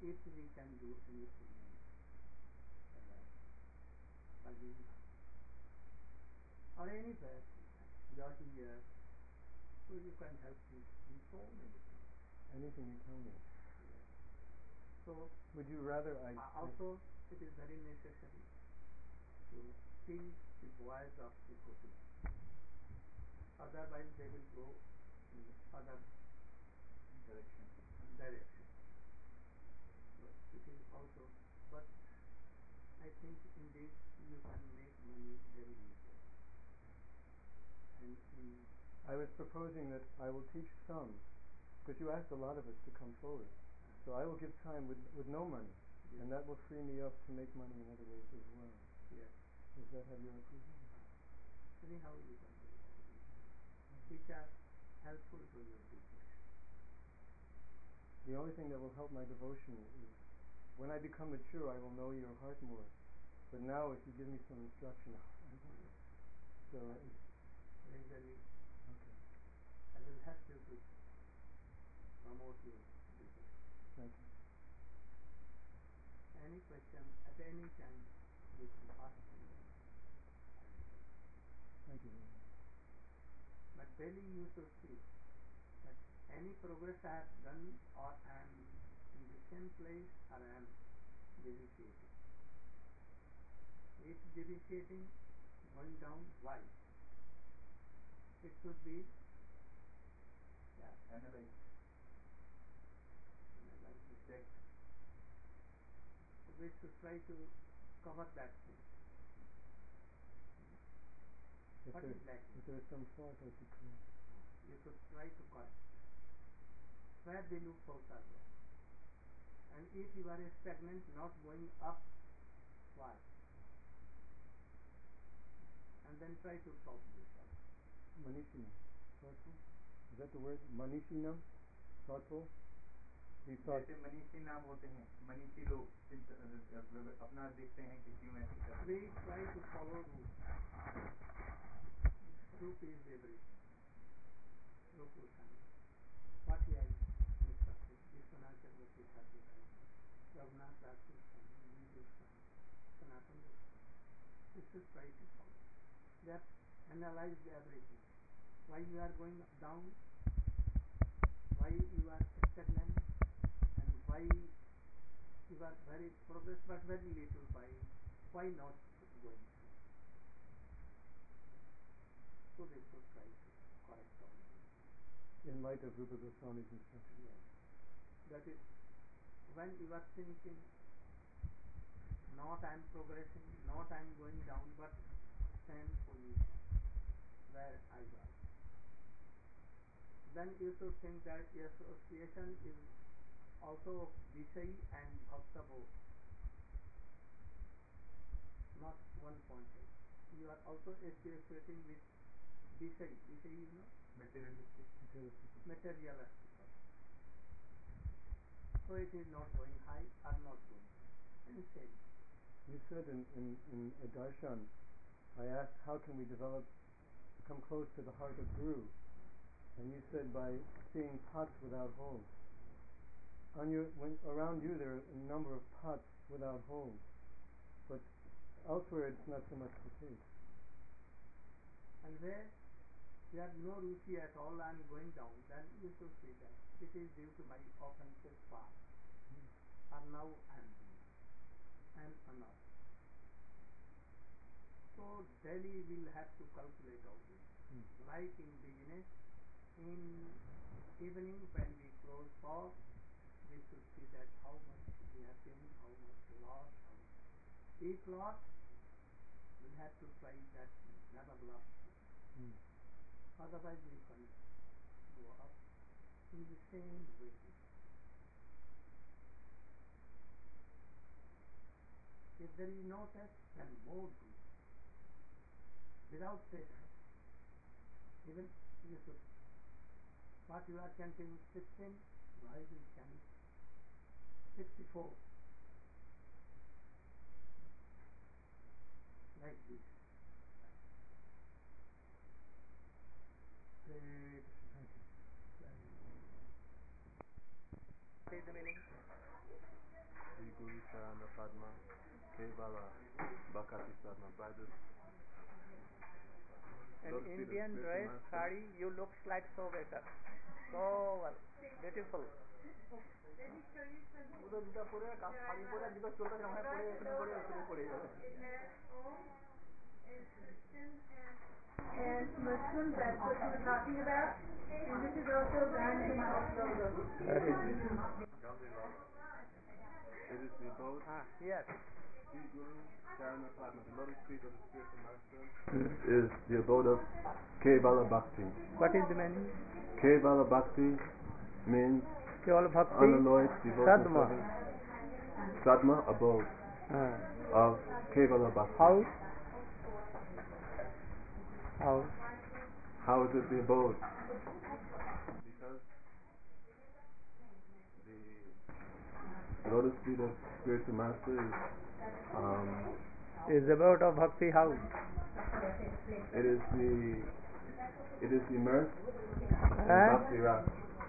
if we can do anything by giving or anywhere, you're here, so you can help me in so many things. Anything you tell me. Yes. So would you rather also it is very necessary to teach the boys of devotees. Otherwise they will go in other direction. So it is also, but I think in this you can make money very easily. And I was proposing that I will teach some, because you asked a lot of us to come forward. So I will give time with no money, yes. And that will free me up to make money in other ways as well. Yes. Does that have your approval? Anyhow you can do it. Which are helpful to your business. The only thing that will help my devotion is when I become mature I will know your heart more. But now if you give me some instruction, I won't. So Eventually, okay. I will help you to promote your business. Thank you. Any question at any time you can ask me. Thank you very much. But daily you should see that any progress I have done, or I am in the same place, or I am deviating. If deviating, going down, why? It should be analyzed, checked. We should try to cover that thing. If there is some fault, I should correct. You should try to correct where the loopholes are there. And if you are stagnant, not going up, why? And then try to solve this problem. Manishina, thoughtful? Is that the word? Manishina, thoughtful? जैसे मनीषी नाम होते हैं, मनीषी लोग अपना देखते हैं कि क्यों ऐसे कर रहे हैं. We try to follow rules. Truth is everything. What he has instructed, Vishwanath Chakravarti Thakur, Raghunath Das Goswami, Goswami, Sanatana Goswami. We should try to follow. That analyze everything. Why you are going down? Why you are stagnant? And why you are very progress but very little? Why not going through? So they should try to correct all this. In light of Rupa Goswami's instruction. Yes. That is, when you are thinking, not I am progressing, not I am going down, but same position where I was. Then you should think that association is also Vishayi and Bhakta both. Not one point. You are also associating with Vishayi. Vishayi is not Materialistic. Materialistic. So it is not going high or not going high. And same. You said in a darshan, I asked how can we come close to the heart of Guru, and you said by seeing pots without holes. Around you there are a number of pots without holes, but elsewhere it's not so much the case. And where you have no ruchi at all and going down, then you should see that it is due to my offensive past. Or now I am doing. I am another. So daily we'll have to calculate all this. Like in business, in evening when we close for, we should see that how much we have gained, how much loss, how much. If loss, we'll have to try that never lost. Otherwise we can go up in the same way. If there is no test, then more do. Without test, even you should, what you are chanting 16, why we chant 64? Like this. Thank you. What is the meaning? Sadma, Kevala Bhakti Sadma. By this an Indian dress, sari, you looks like so better. So well, beautiful. And Muslim, that's what you were talking about. And this is also Gandhi logo. it is the abode. Yes. Sri Guru Charana Padma, the lotus feet of the spiritual master, is the abode of Kevala Bhakti. What is the meaning? Kevala Bhakti means Kevala Bhakti, unalloyed devotional Sadma. service. Sadma, abode of Kevala Bhakti. How? How is it the abode? Because the lotus feet of spiritual master Is about of bhakti how? it is immersed in bhakti ras.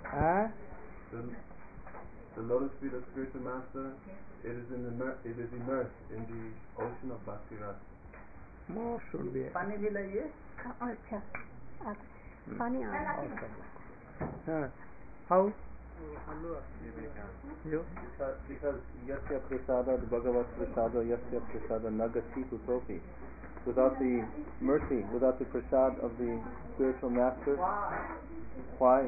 The lotus feet of spiritual master, it is immersed in the ocean of bhakti ras. More should be. पानी भी लाइए. अच्छा पानी आ How? Because yasya prasada bhagavat prasada yasya prasada nagati kutopi. Without the mercy, without the prasad of the spiritual master, why?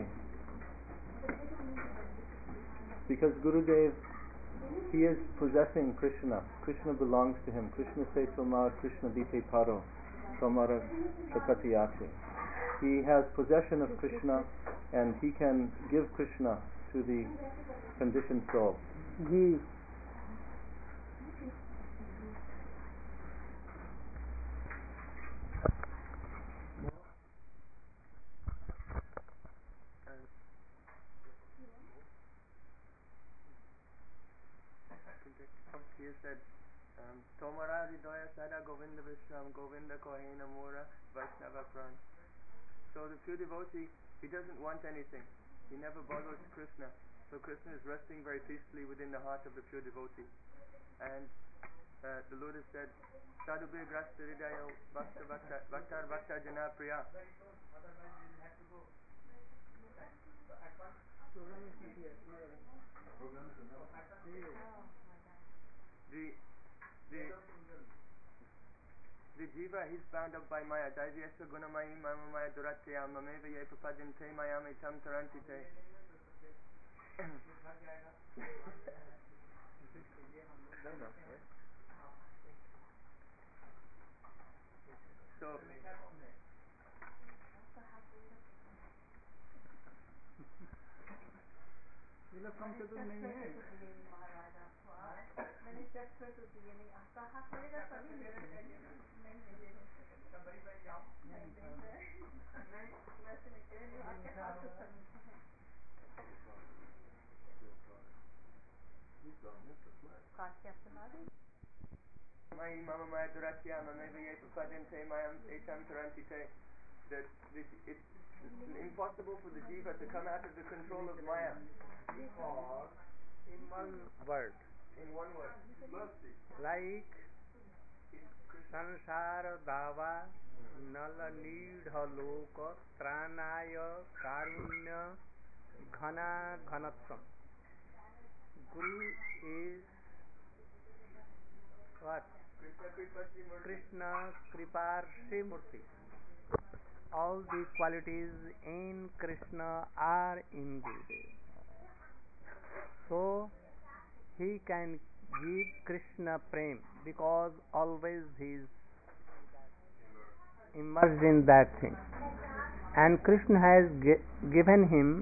Because Gurudev, he is possessing Krishna. Krishna belongs to him. Krishna se tomar Krishna dite paro tomara chakatiyati. He has possession of Krishna and he can give Krishna to the conditioned soul. Ji. He said, Tomara Hridaya Sada Govinda Vishram Govinda Kohena Mura Vaishnava Pran. So the pure devotee, he doesn't want anything. He never bothers Krishna. So Krishna is resting very peacefully within the heart of the pure devotee. And the Lord has said, Sadhu Grasta Hridayo Bhaktar Bhakta Jana Priya. The jiva, he's bound up by maya. Daiviyasya gunamayi mama maya duratya mameva ye papadinte mayam etam tarantite. So ये लोग कम से कम नहीं है. मैंने check कर तो दिए नहीं. आपका हाथ पड़ेगा तभी नहीं. वैसे नहीं कह रही हूँ. आपके हाथ से सबमिशन है. काट के आप सुना दें. Mayi mama maya duratya mameva ye papadinte mayam etam tarantite. That it's impossible for the jiva to come out of the control of maya. Because in one word, Mercy. like sansara dava nala needha loka tranaya karunya ghana ghanatvam. Guru is what? Krishna Kriparshi Murti. All the qualities in Krishna are in Gurudev. So he can give Krishna prem because always he is immersed in that thing. And Krishna has given him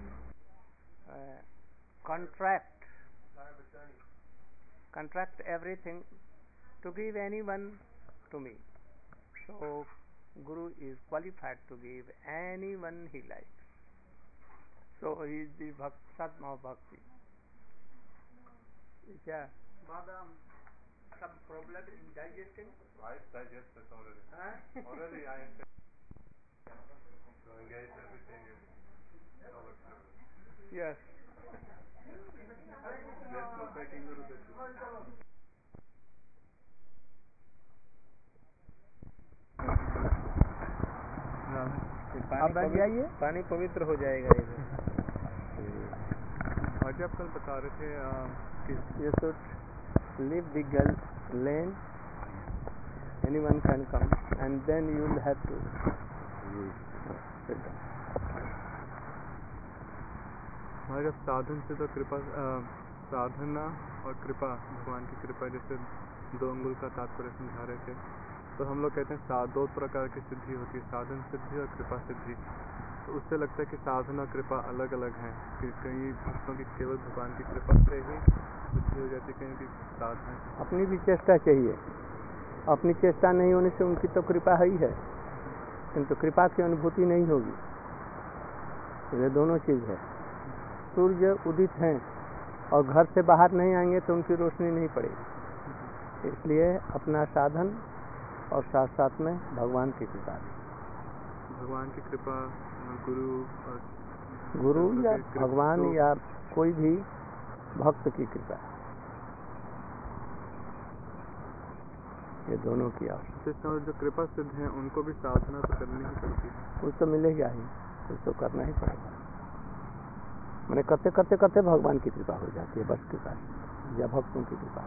contract everything to give anyone to me. So Guru is qualified to give anyone he likes. So he is the Sadma Bhakti. Yeah. Badam, some problem in digesting? I digested already. Already I am so engaged everything is so Yes. just perfecting little bit. आप बैठ जाइए, पानी पवित्र हो जाएगा इधर। आज आप कल बता रहे थे कि You should leave the lane, anyone can come, and then you will have to sit down. हमारे जब साधन से तो कृपा साधना और कृपा, भगवान की कृपा, जैसे 2 अंगुल का तात्पर्य समझा रहे थे, तो हम लोग कहते हैं 2 प्रकार की सिद्धि होती है, साधन सिद्धि और कृपा सिद्धि। तो उससे लगता है कि साधन और कृपा अलग अलग हैं, कि कई भक्तों की केवल भगवान की कृपा से ही सिद्धि हो जाती है, कहीं की साधना। अपनी भी चेष्टा चाहिए, अपनी चेष्टा नहीं होने से उनकी तो कृपा है ही है, किंतु कृपा की अनुभूति नहीं होगी। ये दोनों चीज़ है। सूर्य उदित हैं और घर से बाहर नहीं आएंगे तो उनकी रोशनी नहीं पड़ेगी, इसलिए अपना साधन और साथ साथ में भगवान की कृपा। भगवान की कृपा, गुरु या भगवान या कोई भी भक्त की कृपा, ये दोनों की आवश्यकता। जो कृपा सिद्ध हैं उनको भी साधना तो करनी ही पड़ती है। कुछ तो मिलेगा ही, कुछ तो करना ही पड़ेगा। मैंने करते करते करते भगवान की कृपा हो जाती है, बस कृपा या भक्तों की कृपा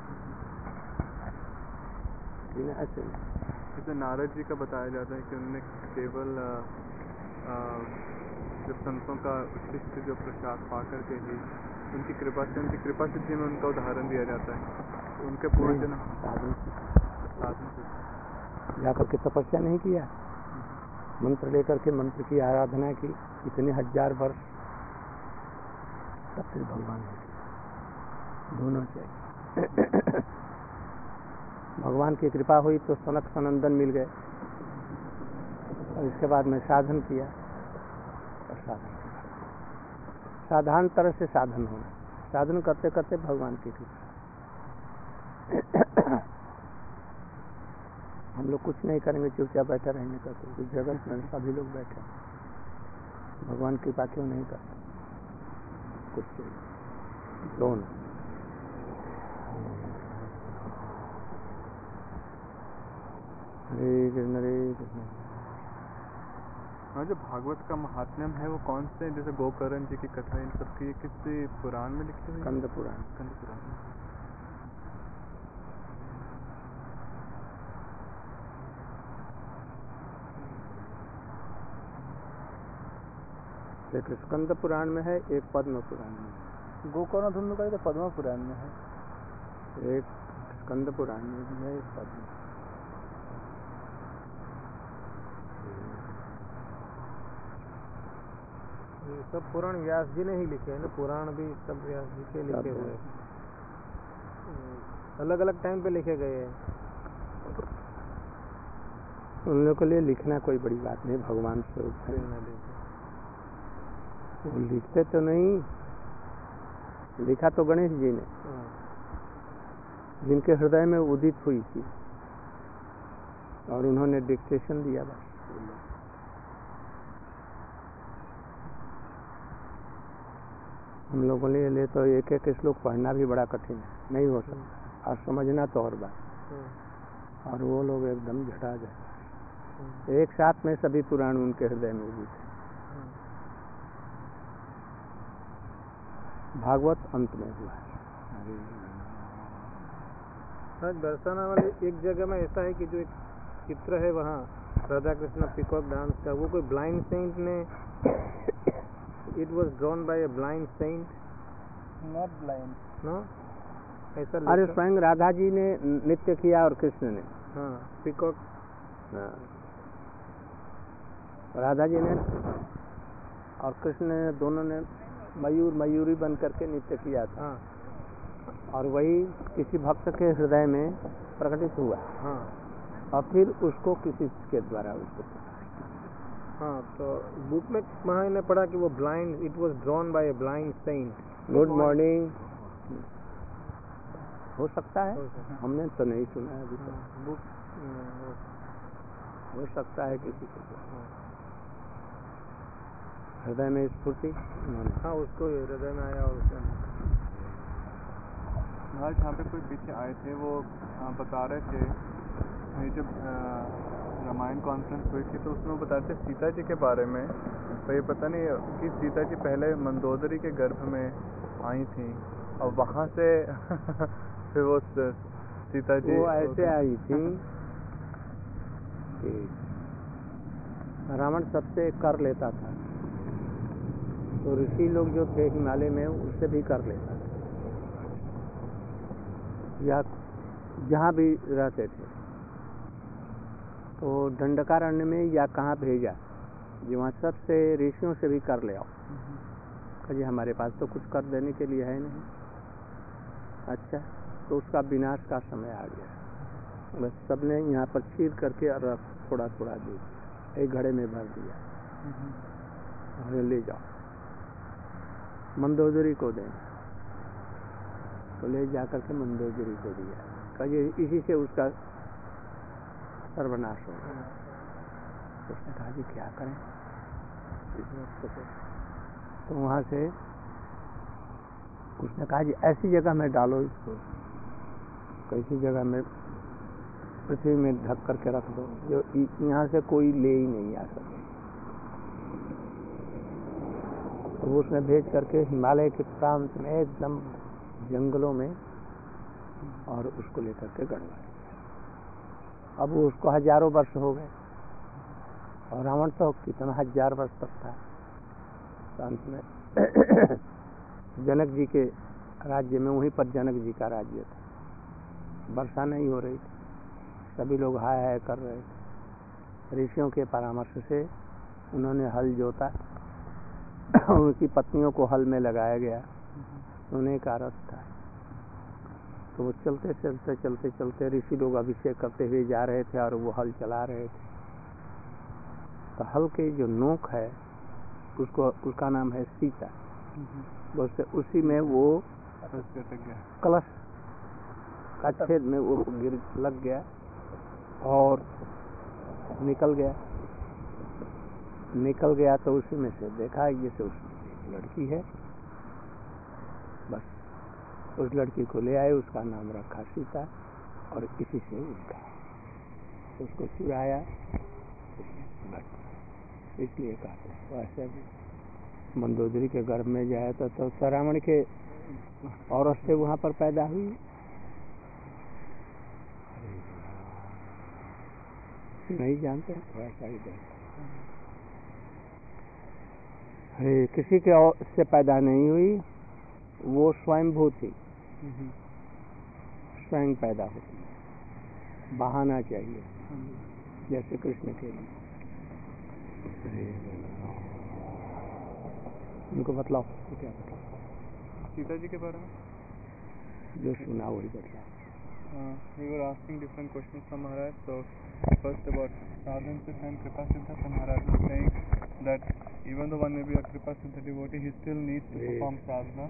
ऐसे नहीं। जैसे नारद जी का बताया जाता है कि उन्होंने केवल जब संतों का उच्छिष्ट जो प्रसाद पा करके ही उनकी कृपा से, उनकी कृपा सिद्धि में उनका उदाहरण दिया जाता है। तो उनके पूर्व जन्म साधन से जाकर के तपस्या नहीं किया, मंत्र लेकर के मंत्र की आराधना की इतने 1000 वर्ष, तब फिर भगवान दोनों चाहिए। भगवान की कृपा हुई तो सनक सनंदन मिल गए, और इसके बाद में साधन किया, और साधारण तरह से साधन होना, साधन करते करते भगवान की कृपा। हम लोग कुछ नहीं करेंगे, चुपचाप बैठे रहेंगे, तो जगत में सभी लोग बैठे, भगवान की कृपा क्यों नहीं करते? कुछ दोनों हरे कृष्ण। हाँ, जो भागवत का महात्म्यम है वो कौन से, जैसे गोकर्ण जी की कथा, इन सब की किसी पुराण में लिखी हुई? स्कंद पुराण। स्कंद पुराण। एक स्कंद पुराण में है, एक पद्म पुराण में है। गोकर्ण धुंध का तो पद्म पुराण में है, एक स्कंद पुराण में भी है, एक पद्म। ये सब पुराण व्यास जी ने ही लिखे हैं ना, पुराण भी सब व्यास जी के लिखे हुए, अलग अलग टाइम पे लिखे गए हैं। उन लोगों के लिए लिखना कोई बड़ी बात नहीं, भगवान से वो लिखते तो नहीं, लिखा तो गणेश जी ने, जिनके हृदय में उदित हुई थी, और उन्होंने डिक्टेशन दिया बस। हम लोगों के लिए तो एक एक श्लोक पढ़ना भी बड़ा कठिन है, नहीं हो सकता, और समझना तो और बात। और वो लोग एकदम झटा जाए, एक साथ में सभी पुराण उनके हृदय में उदित है। भागवत अंत में हुआ है। दर्शना वाले एक जगह में ऐसा है कि जो एक चित्र है वहाँ राधा कृष्ण पीकॉक डांस का, वो कोई ब्लाइंड सेंट ने, it was drawn by a blind saint, not blind, no ऐसा। अरे स्वयं राधा जी ने नृत्य किया और कृष्ण ने, हाँ पीकॉक, राधा जी ने और कृष्ण ने दोनों ने मयूर मयूरी बन करके नृत्य किया था। और वही किसी भक्त के हृदय में प्रकटित हुआ। हाँ, और फिर उसको किसी के द्वारा उसको, हाँ, तो बुक में मैंने पढ़ा कि वो blind, it was drawn by a blind saint. Good morning, हो सकता है, हमने तो नहीं सुना है अभी तक। बुक हो सकता है किसी को हृदय में स्फूर्ति, हाँ उसको हृदय में आया। और आज यहाँ पे कोई पीछे आए थे, वो बता रहे थे, ये जब रामायण कॉन्फ्रेंस हुई थी तो उसमें वो बताते सीता जी के बारे में, तो ये पता नहीं कि सीता जी पहले मंदोदरी के गर्भ में आई थी और वहाँ से फिर वो सीता जी वो ऐसे आई थी कि रावण सबसे कर लेता था, तो ऋषि लोग जो थे हिमालय में उससे भी कर लेता था, या जहाँ भी रहते थे। तो दंडकारण्य में या कहाँ भेजा जी, वहाँ सबसे ऋषियों से भी कर ले आओ। कहिए हमारे पास तो कुछ कर देने के लिए है नहीं। अच्छा, तो उसका विनाश का समय आ गया। बस सबने यहाँ पर चीर करके और थोड़ा थोड़ा दे दिया, एक घड़े में भर दिया और ले जाओ मंदोदरी को देना। तो ले जा करके मंदोदरी को दिया। कहिए इसी से उसका सर्वनाश हो गया। उसने कहा जी क्या करें इस वक्त को। तो वहाँ से उसने कहा जी ऐसी जगह में डालो इसको, कैसी जगह में, पृथ्वी में ढक करके रख दो जो यहाँ से कोई ले ही नहीं आ सके। तो उसने भेज करके हिमालय के प्रांत में एकदम जंगलों में और उसको लेकर के गड़वा दिया। अब वो उसको हजारों वर्ष हो गए और रावण तो कितना 1000 वर्ष तक था। अंत में जनक जी के राज्य में, वहीं पर जनक जी का राज्य था। वर्षा नहीं हो रही थी, सभी लोग हाय हाय कर रहे थे। ऋषियों के परामर्श से उन्होंने हल जोता, उनकी पत्नियों को हल में लगाया गया, उन्हें का रथ था। तो वो चलते चलते चलते चलते ऋषि लोग अभिषेक करते हुए जा रहे थे और वो हल चला रहे थे। तो हल के जो नोक है उसका नाम है सीता। बस उसी में वो कलश का छेद में वो गिर लग गया और निकल गया। तो उसी में से देखा जैसे उसमें लड़की है, बस उस लड़की को ले आए, उसका नाम रखा सीता और इसी से उनका उसको चुराया, इसलिए कहते हैं। वैसे मंदोदरी के गर्भ में जाए तो रावण के औरत से वहाँ पर पैदा हुई। नहीं जानते वैसा ही किसी के से पैदा नहीं हुई, वो स्वयंभू थी, स्वयं पैदा होती। बहाना चाहिए जैसे कृष्ण के लिए। उनको बतलाओ क्या बतलाओ सीता जी के बारे में जो सुना वही बतलाओ। We were asking different questions from Maharaj. So first about sadhan siddha and kripa siddha. So Maharaj was saying that even though one may be a kripa siddha devotee, he still needs to perform sadhana.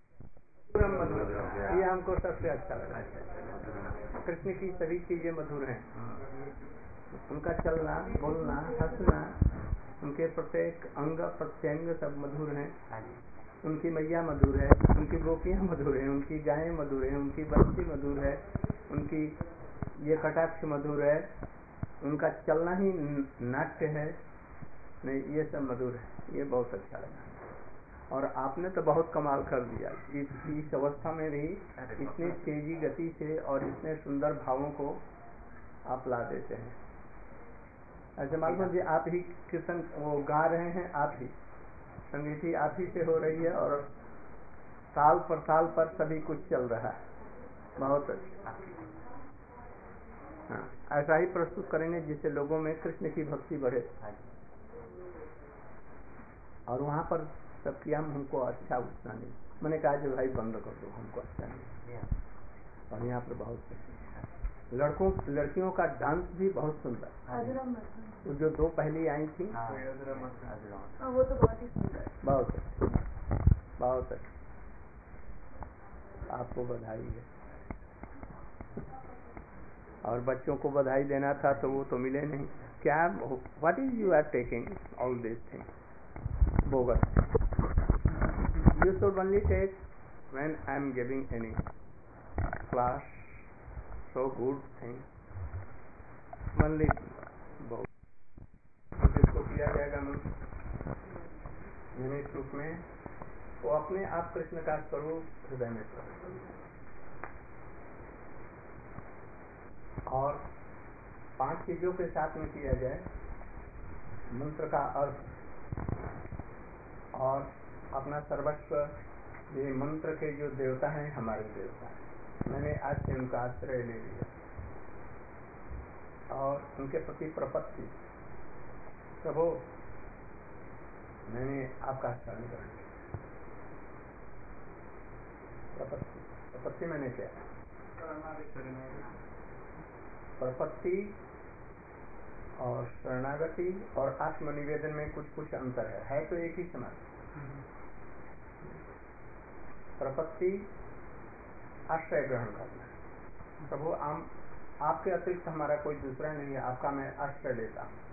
ये हमको सबसे अच्छा लगा। कृष्ण की सभी चीजें मधुर हैं, उनका चलना, बोलना, हंसना, उनके प्रत्येक अंग प्रत्यंग सब मधुर हैं। उनकी मैया मधुर है, उनकी गोपियाँ मधुर हैं, उनकी गायें मधुर हैं, उनकी बंसी मधुर है, उनकी ये कटाक्ष मधुर है, उनका चलना ही नाट्य है। नहीं, ये सब मधुर है, ये बहुत अच्छा लगा। और आपने तो बहुत कमाल कर दिया। इस अवस्था में भी इतनी तेजी गति से और इतने सुंदर भावों को आप ला देते हैं। ऐसे मालूम जी आप ही कीर्तन वो गा रहे हैं, आप ही संगीत ही आप ही से हो रही है और ताल पर सभी कुछ चल रहा है। बहुत अच्छा। हाँ, ऐसा ही प्रस्तुत करेंगे जिससे लोगों में कृष्ण की भक्ति बढ़े। और वहाँ पर सब किया हमको अच्छा उतना नहीं। मैंने कहा जो भाई बंद कर दो, हमको अच्छा नहीं। और यहाँ पर बहुत लड़कियों का डांस भी बहुत सुंदर। वो जो 2 पहली आई थी वो तो बहुत ही सुंदर, बहुत अच्छा। आपको बधाई है। और बच्चों को बधाई देना था तो वो तो मिले नहीं। क्या what is you are taking all this thing bogus? You should only take when I am giving any class, so good thing. Only किया जाएगा निमित्त रूप में, वो अपने आप कृष्ण का स्वरूप हृदय में प्रकट करेगा। और 5 चीजों के साथ में किया जाए, मंत्र का अर्थ और अपना सर्वस्व। ये मंत्र के जो देवता हैं हमारे देवता हैं, मैंने आज से उनका आश्रय ले लिया और उनके प्रति प्रपत्ति, प्रभु मैंने आपका शरण ग्रहण किया। प्रपत्ति मैंने क्या, प्रपत्ति और शरणागति और आत्मनिवेदन में कुछ कुछ अंतर है तो एक ही समान। प्रपत्ति आश्रय ग्रहण करना, प्रभु आपके अतिरिक्त हमारा कोई दूसरा नहीं है, आपका मैं आश्रय लेता हूँ।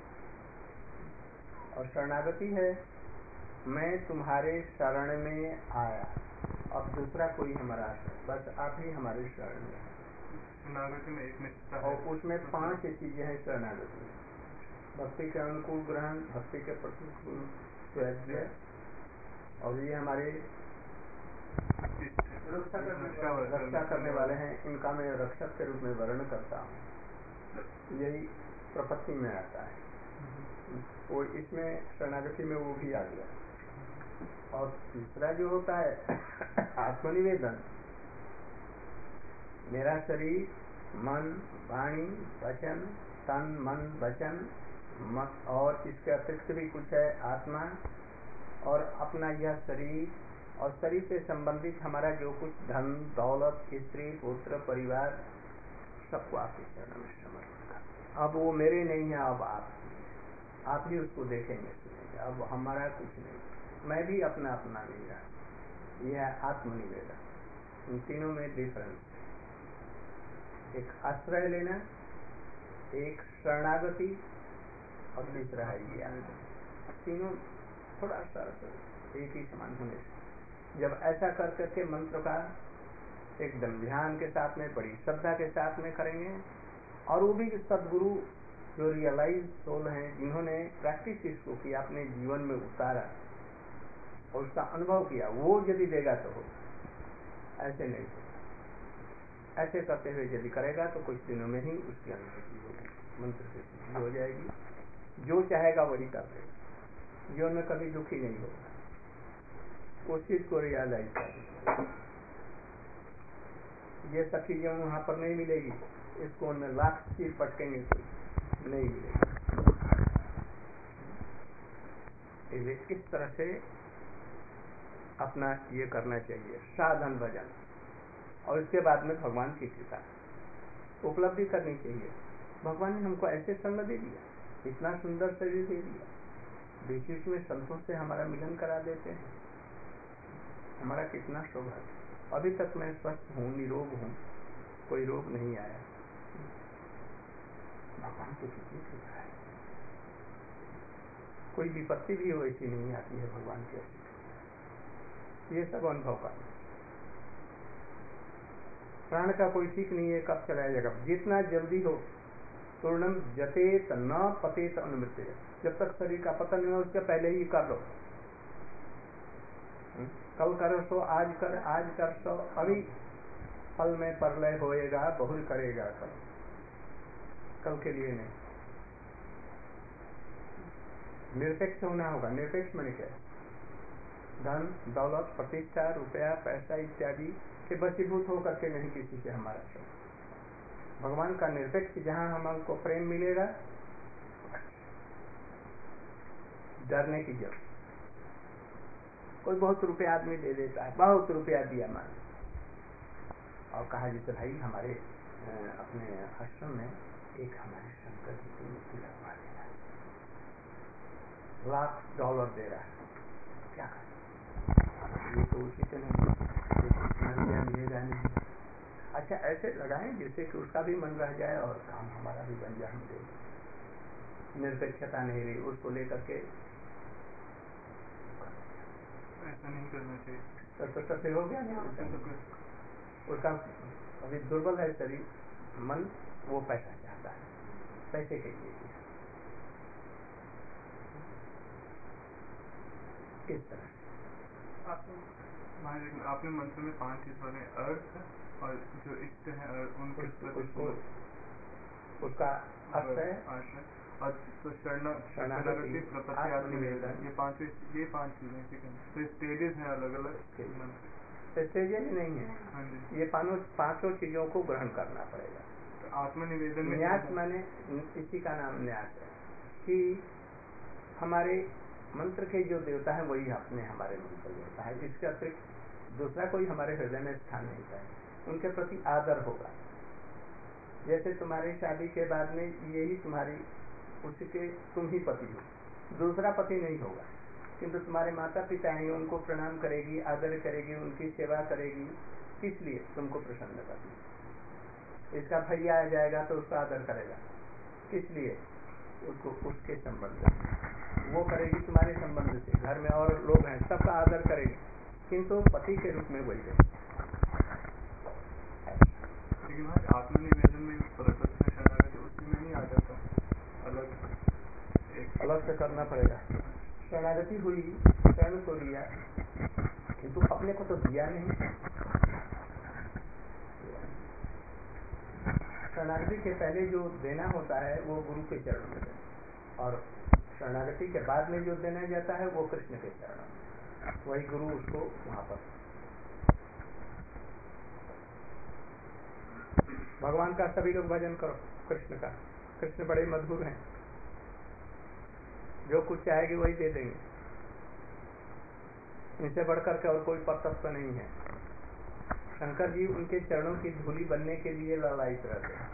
और शरणागति है, मैं तुम्हारे शरण में आया, अब दूसरा कोई हमारा आश्रय, बस आप ही हमारे शरण में। शरणागति में एक निष्ठा और उसमें 5 चीजें हैं शरणागति में: भक्ति के अनुकूल ग्रहण, भक्ति के प्रतिकूल त्याज्य, और ये हमारे रक्षा करने वाले हैं, इनका मैं रक्षक के रूप में वर्णन करता हूँ। यही प्रपत्ति में आता है, वो इसमें शरणागति में वो भी आ गया। और तीसरा जो होता है आत्मनिवेदन, मेरा शरीर, मन, वाणी, वचन, तन, मन, वचन, और इसके अतिरिक्त भी कुछ है आत्मा, और अपना यह शरीर और शरीर से संबंधित हमारा जो कुछ धन दौलत, स्त्री पुत्र परिवार, सबको आपके चरणों में समर्पित कर। अब वो मेरे नहीं है, अब आप ही उसको देखेंगे सुनेंगे, अब हमारा कुछ नहीं, मैं भी अपना अपना नहीं रहा। यह है आत्मनिवेदन। इन तीनों में डिफरेंस, एक आश्रय लेना, एक शरणागति, और तीसरा है ज्ञान। तीनों थोड़ा सा एक ही समान होने से जब ऐसा कर करके मंत्र का एकदम ध्यान के साथ में, बड़ी श्रद्धा के साथ में करेंगे, और वो भी सदगुरु जो रियलाइज सोल हैं, जिन्होंने प्रैक्टिस इसको किया, अपने जीवन में उतारा और उसका अनुभव किया, वो यदि देगा तो हो, ऐसे नहीं हो। ऐसे करते हुए यदि करेगा तो कुछ दिनों में ही उसकी अनुभूति होगी, मंत्र से सिद्धि हो जाएगी। जो चाहेगा वही कर देगा, जीवन में कभी दुखी नहीं होगा। उस चीज को रियलाइज कर, ये सब चीजें वहां पर नहीं मिलेगी, इसको उनमें लाख चीज पटकेंगे तो नहीं मिलेगी। इस तरह से अपना ये करना चाहिए साधन भजन, और इसके बाद में भगवान की कृपा उपलब्धि करनी चाहिए। भगवान ने हमको ऐसे संग दे दिया, इतना सुंदर शरीर दे दिया, बीच बीच में संतों से हमारा मिलन करा देते हैं, हमारा कितना सौभाग्य। अभी तक मैं स्वस्थ हूँ, निरोग हूँ, कोई रोग नहीं आया। भगवान की कितनी कृपा है, कोई विपत्ति भी वैसी नहीं आती है भगवान की ऐसी। ये सब अनुभव करना, प्राण का कोई ठीक नहीं है कब चला जाएगा, जितना जल्दी हो। पूर्णम जतेत न पतेत अनुमृत्य, जब तक शरीर का पतन नहीं हो उसके पहले ही कर लो। कल करो सो आज कर, आज कर सो अभी, फल में परलय होएगा, बहुल करेगा कल, कल के लिए नहीं। निरपेक्ष होना होगा। निरपेक्ष मैंने क्या, धन दौलत प्रतिष्ठा रुपया पैसा इत्यादि के वशीभूत होकर के नहीं किसी से हमारा शौक। भगवान का निरपेक्ष, जहाँ हमको प्रेम मिलेगा, डरने की जरूरत। कोई बहुत रुपया आदमी दे देता है, बहुत रुपया दिया मान, और कहा जैसे भाई हमारे अपने आश्रम में एक हमारे शंकर जी की मूर्ति लगवा देना, $1,00,000 दे रहा है, क्या करें? ये तो उचित नहीं, मिलेगा नहीं। अच्छा ऐसे लगाएं जिससे कि उसका भी मन रह जाए और काम हमारा भी बन जाए, हम दे। निरपेक्षता नहीं रही, उसको लेकर के ऐसा नहीं करना चाहिए। तो हो गया नहीं, उसका अभी दुर्बल है शरीर मन, वो पैसा चाहता है, पैसे के लिए इस तरह। आपने मंत्र में 5 चीज बोले, अर्थ और जो इष्ट है उनके उसका अर्थ है और तो शरणागति प्रपत्ति आत्मनिवेदन, ये 5 चीजें, ठीक है। तो स्टेजेस हैं अलग अलग, स्टेजेस नहीं है। हाँ जी। ये पांचों चीजों को ग्रहण करना पड़ेगा। तो आत्मनिवेदन में न्यास माने इसी का नाम न्यास है कि हमारे मंत्र के जो देवता है वही अपने हमारे मंत्र देवता है, इसके अतिरिक्त दूसरा कोई हमारे हृदय में स्थान नहीं है। उनके प्रति आदर होगा। जैसे तुम्हारी शादी के बाद में यही तुम्हारी उसके तुम ही पति हो, दूसरा पति नहीं होगा, किंतु तुम्हारे माता पिता हैं, उनको प्रणाम करेगी, आदर करेगी, उनकी सेवा करेगी, किस लिए? तुमको प्रसन्न करना। इसका भैया आ जाएगा तो उसका आदर करेगा, किस लिए? उसको उसके संबंध से वो करेगी, तुम्हारे संबंध से। घर में और लोग हैं, सबका आदर करेगी, किंतु पति के रूप में वही है। लेकिन आत्मनिवेदन में प्रपत्ति शरणागति उसमें नहीं आ जाता, अलग से करना पड़ेगा। शरणागति हुई, शरण को लिया, किंतु अपने को तो दिया नहीं। शरणागति के पहले जो देना होता है वो गुरु के चरणों में देना, और शरणागति के बाद में जो देना जाता है वो कृष्ण के चरणों में। वही गुरु उसको वहां पर। भगवान का सभी लोग भजन करो, कृष्ण का। कृष्ण बड़े मधुर हैं, जो कुछ चाहेगी वही दे देंगे। इनसे बढ़कर के और कोई परतत्व नहीं है। शंकर जी उनके चरणों की धूली बनने के लिए ललायित रहते हैं।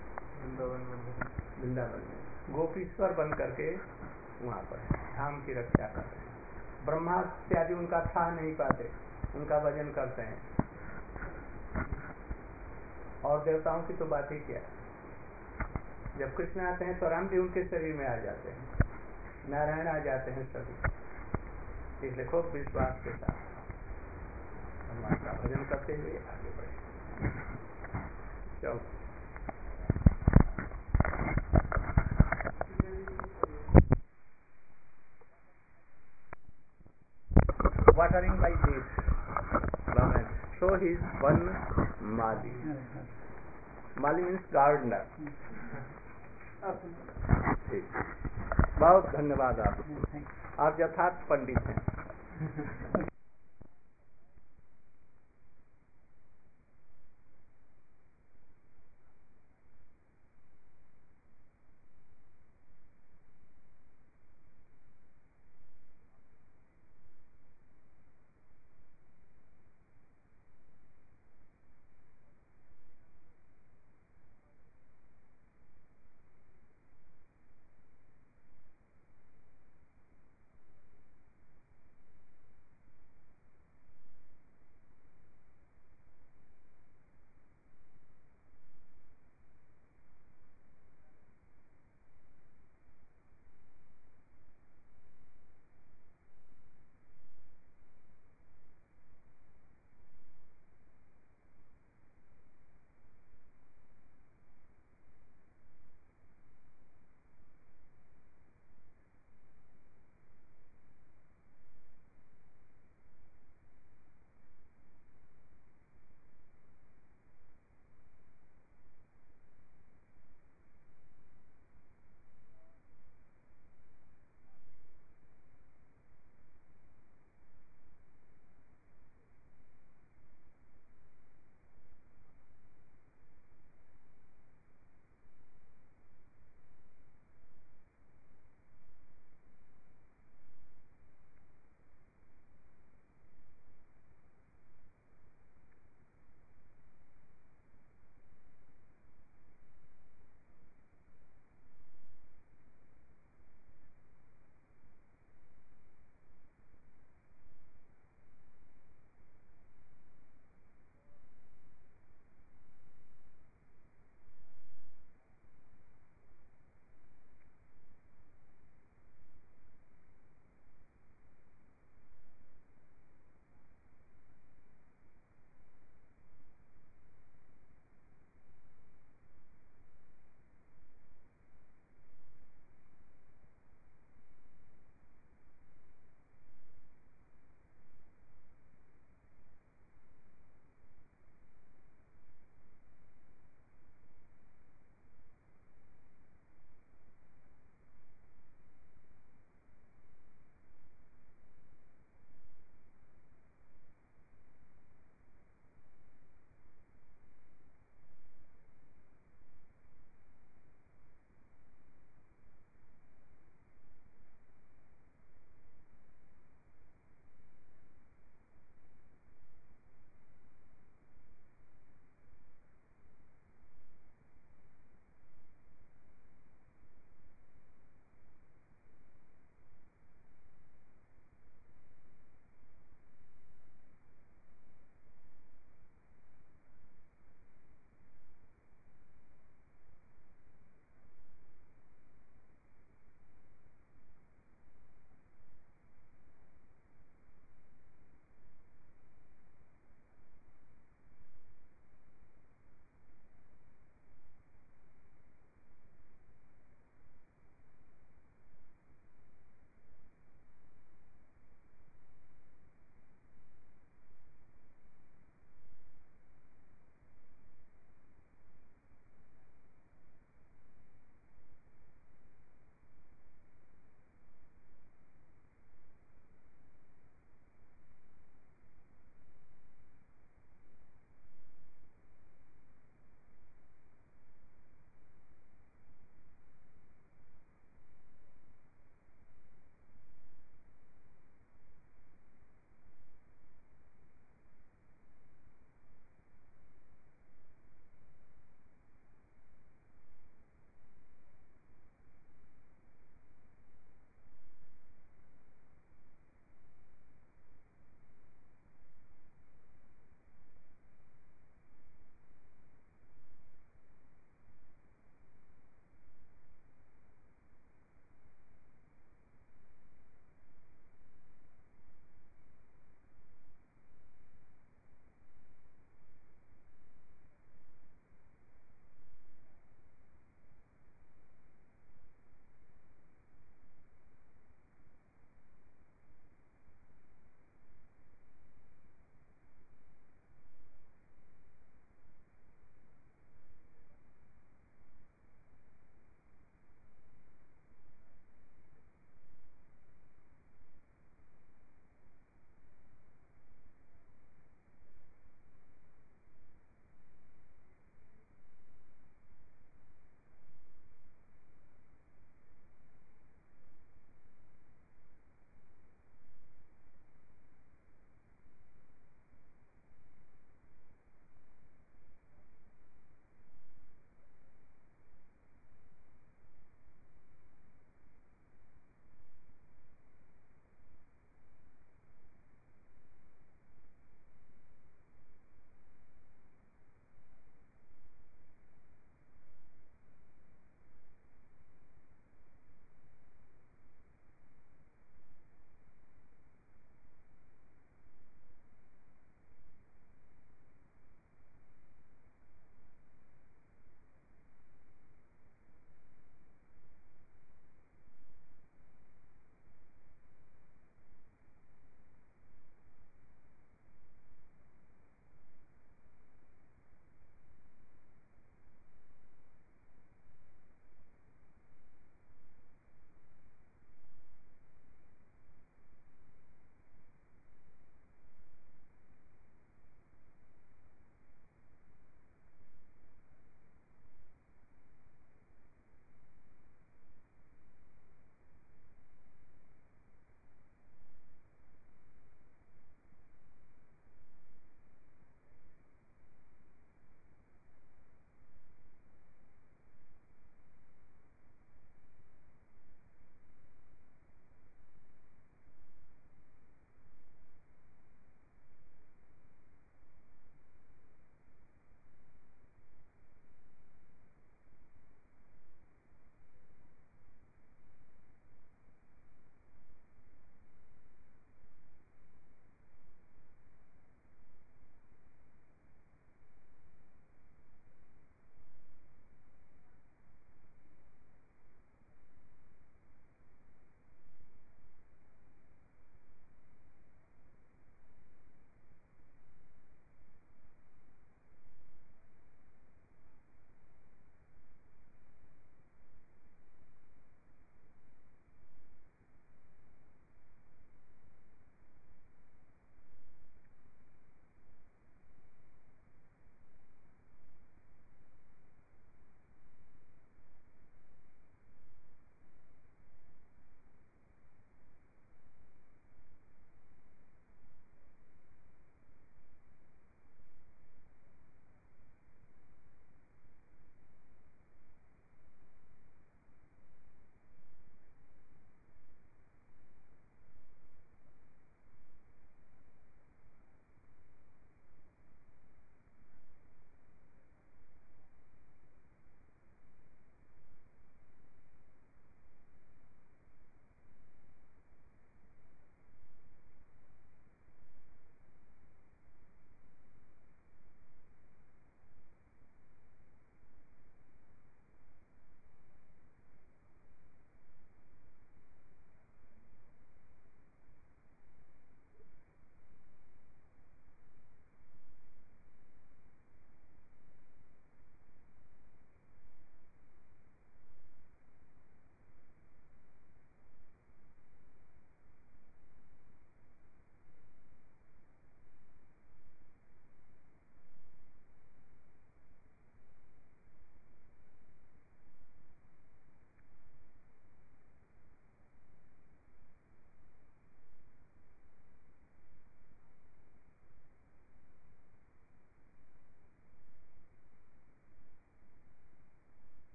वृंदावन में गोपीश्वर बन करके वहां पर धाम की रक्षा करते हैं। ब्रह्मा इत्यादि उनका था नहीं पाते, उनका भजन करते हैं। और देवताओं की तो बात ही क्या। जब कृष्ण आते हैं तो राम जी उनके शरीर में आ जाते हैं, नारायण आ जाते हैं सभी। इसलिए खूब विश्वास के साथ भगवान का भजन करते हुए आगे बढ़े। चलो watering by this Brahman. So he is one Mali. Mali means gardener. ठीक, बहुत धन्यवाद। आप यथार्थ पंडित हैं।